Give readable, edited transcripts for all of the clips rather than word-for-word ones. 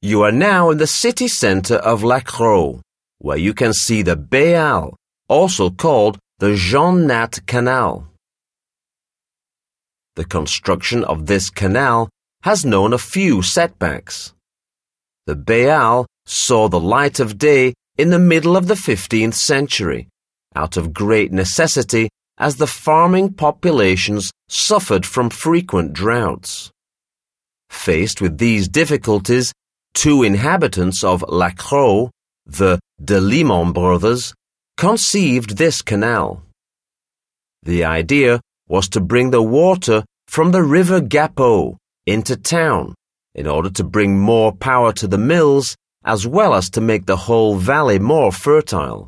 You are now in the city centre of Lacroix, where you can see the Béal, also called the Jean Nat Canal. The construction of this canal has known a few setbacks. The Béal saw the light of day in the middle of the 15th century, out of great necessity as the farming populations suffered from frequent droughts. Faced with these difficulties, two inhabitants of Lacroix, the Delimon brothers, conceived this canal. The idea was to bring the water from the river Gapot into town in order to bring more power to the mills as well as to make the whole valley more fertile.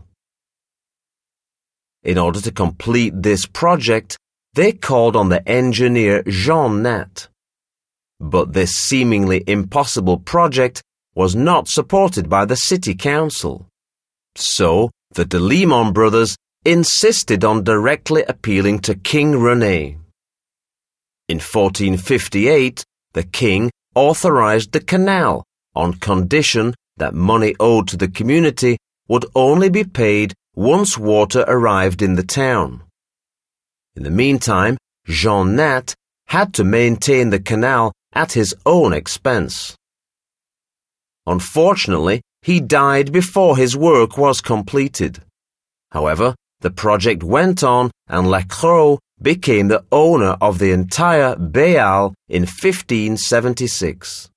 In order to complete this project, they called on the engineer Jean Nat. But this seemingly impossible project was not supported by the city council. So, the Delimon brothers insisted on directly appealing to King René. In 1458, the king authorized the canal on condition that money owed to the community would only be paid once water arrived in the town. In the meantime, Jean Nat had to maintain the canal at his own expense. Unfortunately, he died before his work was completed. However, the project went on and Lacroix became the owner of the entire Béal in 1576.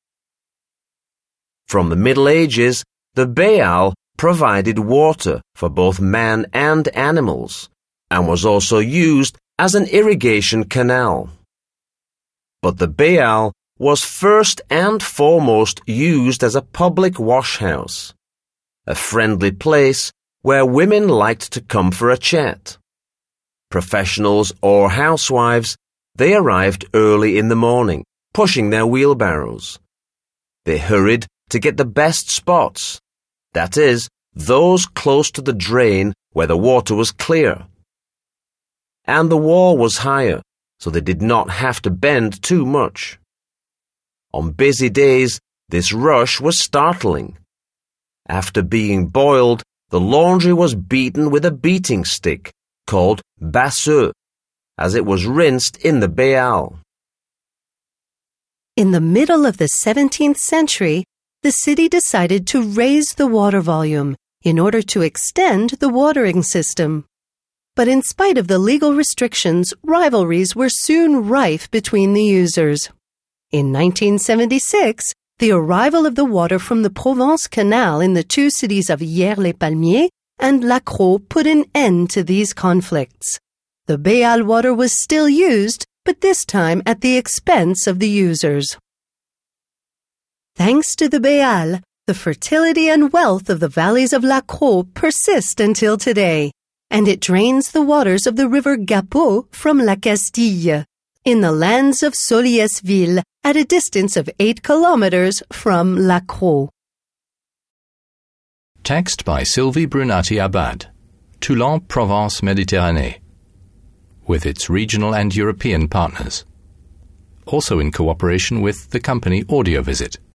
From the Middle Ages, the Béal provided water for both man and animals, and was also used as an irrigation canal. But the Béal was first and foremost used as a public washhouse, a friendly place where women liked to come for a chat. Professionals or housewives, they arrived early in the morning, pushing their wheelbarrows. They hurried to get the best spots, that is, those close to the drain where the water was clear. And the wall was higher, so they did not have to bend too much. On busy days, this rush was startling. After being boiled, the laundry was beaten with a beating stick called basseux, as it was rinsed in the Béal. In the middle of the 17th century, the city decided to raise the water volume in order to extend the watering system. But in spite of the legal restrictions, rivalries were soon rife between the users. In 1976, the arrival of the water from the Provence Canal in the two cities of Hyères-les-Palmiers and Lacroix put an end to these conflicts. The Béal water was still used, but this time at the expense of the users. Thanks to the Béal, the fertility and wealth of the valleys of Lacroix persist until today, and it drains the waters of the river Gapot from La Castille, in the lands of Soliesville, at a distance of 8 kilometers from Lacroix. Text by Sylvie Brunati-Abad, Toulon, Provence, Méditerranée, with its regional and European partners. Also in cooperation with the company AudioVisit.